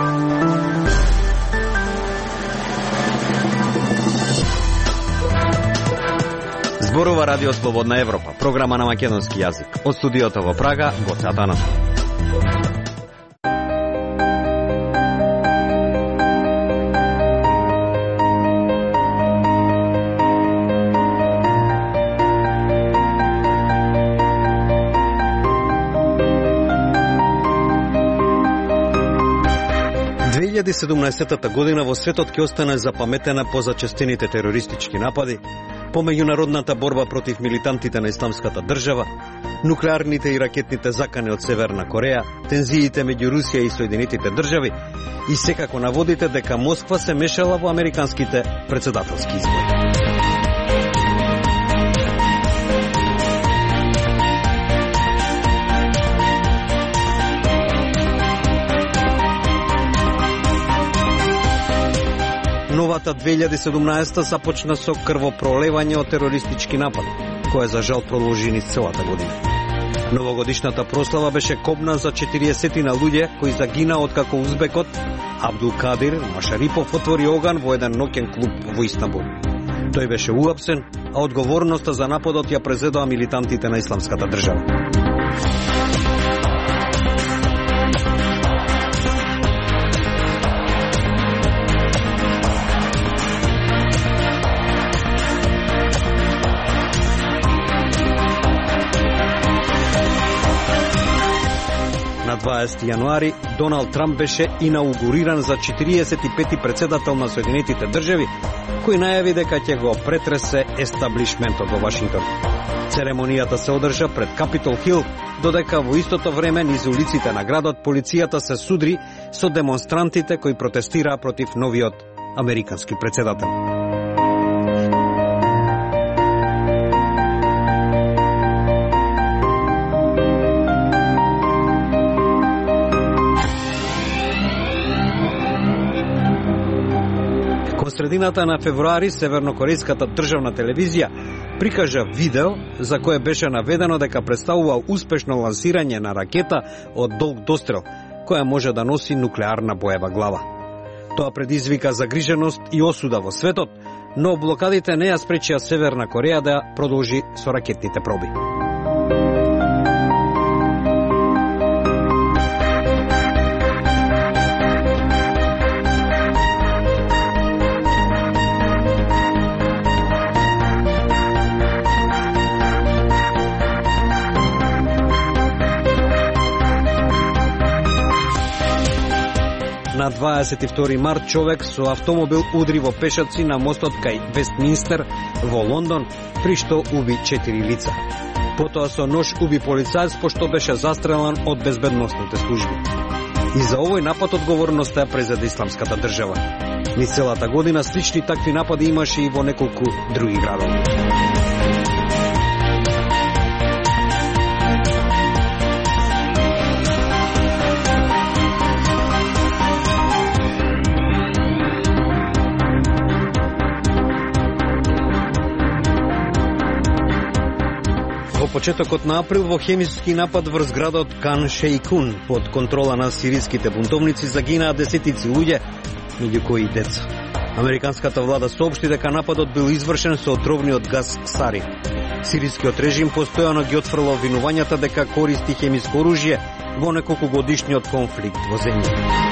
Зборува Радио Слободна Европа, програма на македонски јазик. Од студиото во Прага, Гоце Атанасов. Година во светот ќе остане запаметена по зачестените терористички напади, по меѓународната борба против милитантите на Исламската држава, нуклеарните и ракетните закани од Северна Кореја, тензиите меѓу Русија и Соединетите држави и секако наводите дека Москва се мешала во американските претседателски избори. Новата 2017 започна со крвопролевање од терористички напад, кој за жал продолжи низ целата година. Новогодишната прослава беше кобна за 40 луѓе кои загина откако узбекот Абдулкадир Машарипов отвори оган во еден ноќен клуб во Истанбул. Тој беше уапсен, а одговорноста за нападот ја презедоа милитантите на Исламската држава. На 20 јануари Доналд Трамп беше инаугуриран за 45-ти претседател на Соединетите држави, кој најави дека ќе го претресе естаблишментот во Вашингтон. Церемонијата се одржа пред Капитол Хил, додека во истото време низ улиците на градот полицијата се судри со демонстрантите кои протестираа против новиот американски претседател. Средината на февруари севернокорејската државна телевизија прикажа видео за кое беше наведено дека представува успешно лансирање на ракета од долг дострел, која може да носи нуклеарна боева глава. Тоа предизвика загриженост и осуда во светот, но блокадите не ја спречија Северна Кореја да продолжи со ракетните проби. На 22 март човек со автомобил удри во пешаци на мостот кај Вестминстер во Лондон, при што уби 4 лица. Потоа со нож уби полицаец пошто беше застрелан од безбедносните служби. И за овој напад одговорноста ја презеде Исламската држава. Низ целата година слични такви напади имаше и во неколку други градови. Во почетокот на април во хемиски напад врз градот Кан Шейкун под контрола на сириските бунтовници загинаа десетици луѓе, меѓу кои и деца. Американската влада соопшти дека нападот бил извршен со отровниот газ сарин. Сирискиот режим постојано ги отфрла обвинувањата дека користи хемиско оружје во неколкугодишниот конфликт во земјата.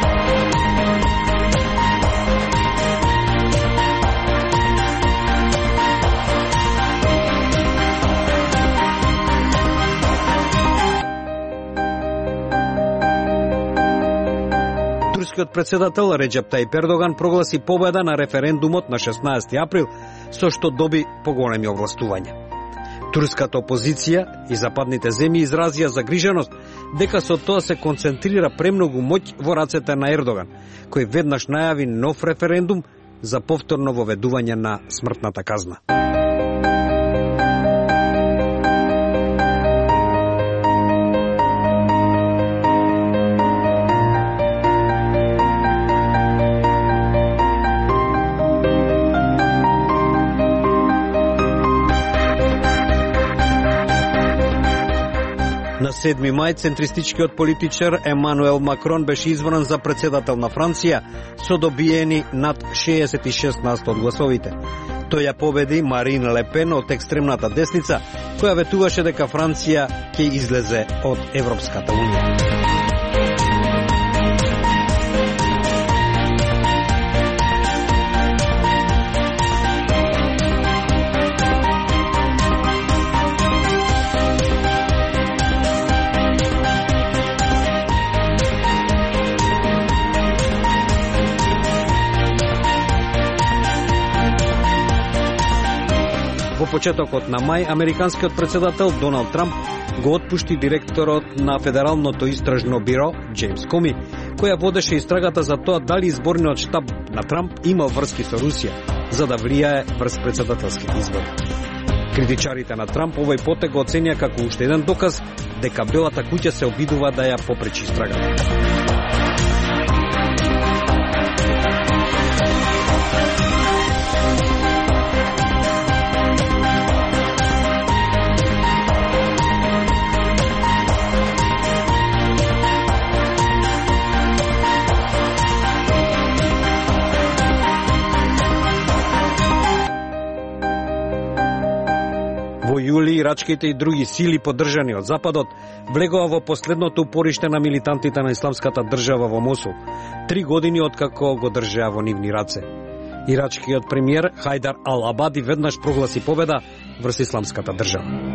Турскиот претседател Реджеп Тајип Ердоган прогласи победа на референдумот на 16 април, со што доби поголеми овластувања. Турската опозиција и западните земји изразија загриженост дека со тоа се концентрира премногу моќ во рацете на Ердоган, кој веднаш најави нов референдум за повторно воведување на смртната казна. На 7 мај центристичкиот политичар Емануел Макрон беше избран за председател на Франција со добиени над 66% од гласовите. Тој ја победи Марин Ле Пен од екстремната десница, која ветуваше дека Франција ќе излезе од Европската унија. Во почетокот на мај, американскиот председател Доналд Трамп го отпушти директорот на Федералното истражно биро, Джеймс Коми, која водеше истрагата за тоа дали изборниот штаб на Трамп имал врски со Русија, за да влијае врз председателските избори. Критичарите на Трамп овој потег го оценија како уште еден доказ дека Белата куќа се обидува да ја попречи истрагата. Во јули, ирачките и други сили поддржани од Западот влегоа во последното упориште на милитантите на Исламската држава во Мосул, 3 години откако го држеа во нивни раце. Ирачкиот премиер Хајдар Ал-Абади веднаш прогласи победа врз Исламската држава.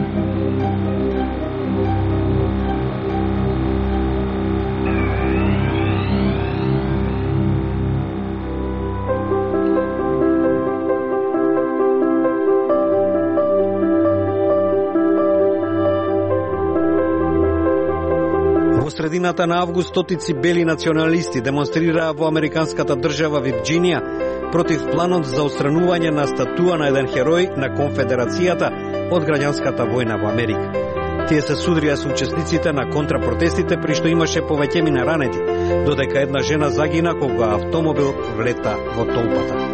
Во средината на август стотици бели националисти демонстрираа во американската држава Вирџинија против планот за отстранување на статуа на еден херој на Конфедерацијата од граѓанската војна во Америка. Тие се судрија со учесниците на контрапротестите, при што имаше повеќемина ранети, додека една жена загина кога автомобил влета во толпата.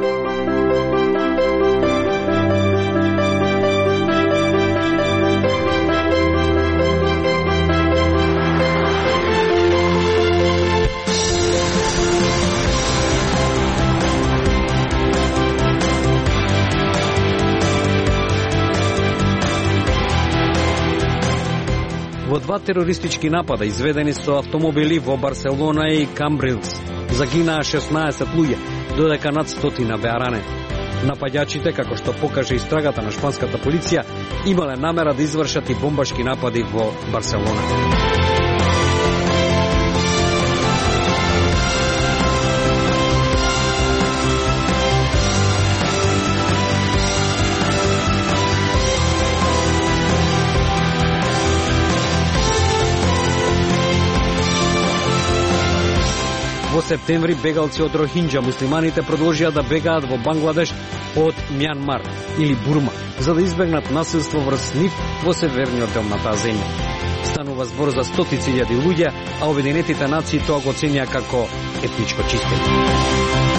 Во 2 терористички напада, изведени со автомобили во Барселона и Камбрилс, загинаа 16 луѓе, додека над 100 беа ранени. Напаѓачите, како што покаже истрагата на шпанската полиција, имале намера да извршат и бомбашки напади во Барселона. Во септември бегалци од Рохинџа муслиманите продолжија да бегаат во Бангладеш од Мјанмар или Бурма, за да избегнат насилство врз нив во северниот дел на таа земја. Станува збор за стотици илјади луѓе, а Обединетите нации тоа го оценија како етничко чистење.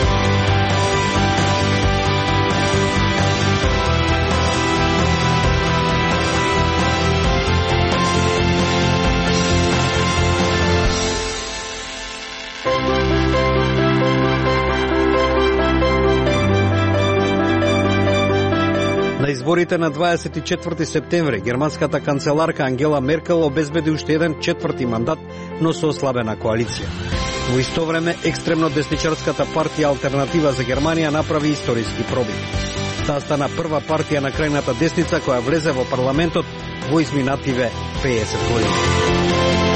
На изборите на 24 септември германската канцеларка Ангела Меркел обезбеди уште еден 4ти мандат, но со ослабена коалиција. Во исто време, екстремно десничарската партија Алтернатива за Германија направи историски пробив. Таа стана прва партија на крајната десница која влезе во парламентот во изминативе 50 години.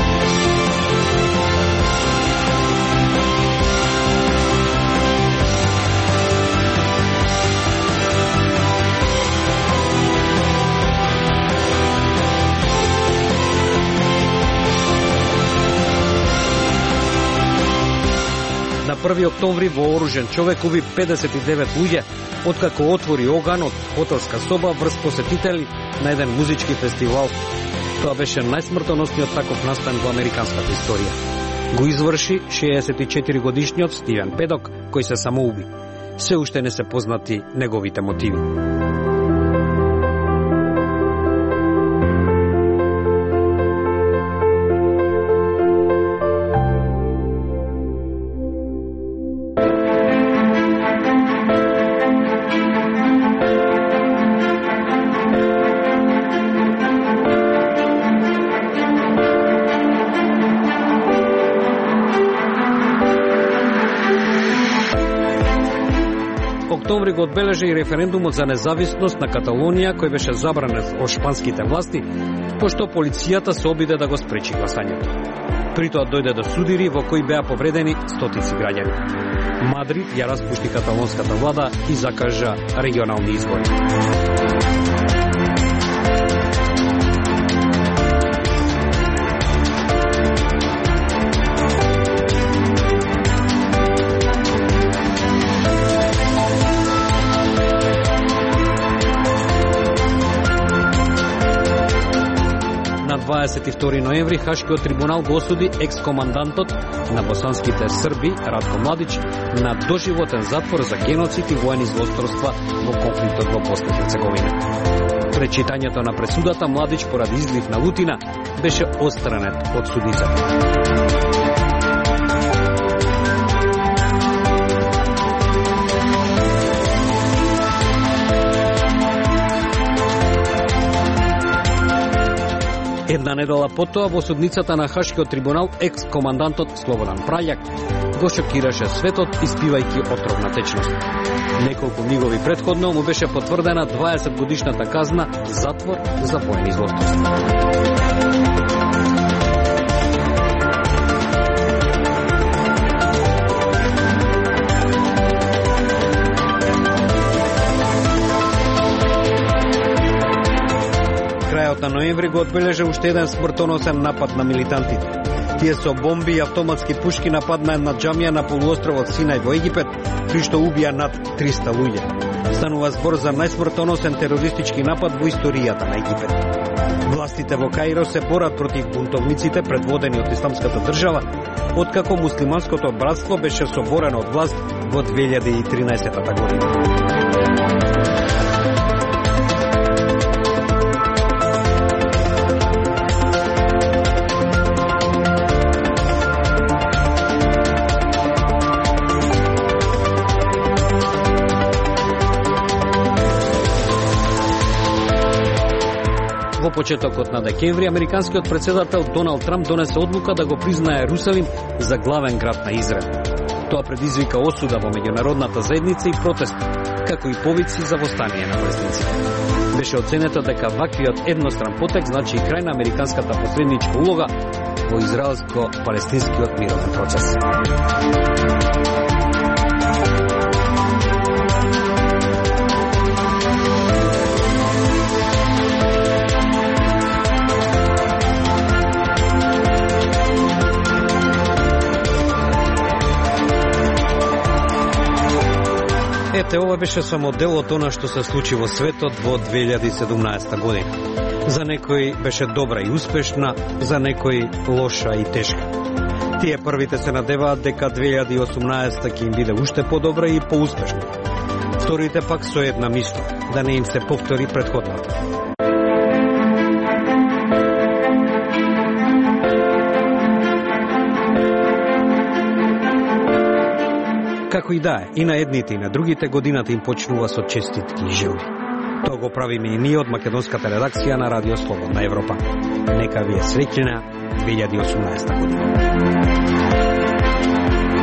На 1 октомври во оружен човек уби 59 луѓе, откако отвори оган од хотелска соба врз посетители на еден музички фестивал. Тоа беше најсмртоносниот таков настан во американската историја. Го изврши 64 годишниот Стивен Педок, кој се самоуби. Се уште не се познати неговите мотиви. октомври го одбележа и референдумот за независност на Каталонија, кој беше забранет од шпанските власти, пошто полицијата се обиде да го спречи гласањето. При тоа дојде до судири во кои беа повредени стотици граѓани. Мадрид ја распушти каталонската влада и закажа регионални избори. На 22 ноември Хашкиот трибунал го осуди екс-командантот на босанските срби Радко Младич на доживотен затвор за геноцид и воени злосторства во конфликтот во Босна и Херцеговина. Пречитањето на пресудата Младич поради излив на лутина беше отстранет од судицата. Една недела потоа во судницата на Хашкиот трибунал екс-командантот Слободан Праљак го шокираше светот испивајќи отровна течност. Неколку мигови претходно му беше потврдена 20 годишната казна затвор за воени злосторства. Крајот на ноември го одбележа уште еден смртоносен напад на милитантите. Тие со бомби и автоматски пушки нападнаа една џамија на полуостровот Синај во Египет, при што убија над 300 луѓе. Станува збор за најсмртоносен терористички напад во историјата на Египет. Властите во Каиро се борат против бунтовниците предводени од Исламската држава, откако муслиманското братство беше соборено од власт во 2013 година. Во почетокот на декември, американскиот председател Доналд Трамп донесе одлука да го признае Ерусалим за главен град на Израел. Тоа предизвика осуда во меѓународната заедница и протест, како и повици за востание на палестинците. Беше оценето дека ваквиот едностран потек значи и крај на американската посредничка улога во израелско-палестинскиот мировен процес. Ете, ова беше само дел од она што се случи во светот во 2017 година. За некои беше добра и успешна, за некои лоша и тешка. Тие првите се надеваат дека 2018 ќе им биде уште подобра и поуспешна. Вторите пак со една мисла, да не им се повтори претходната. Како и да е, и на едните и на другите годината им почнува со честитки и желби. Тоа го правиме и ние од македонската редакција на Радио Слободна Европа. Нека ви е среќна 2018 година.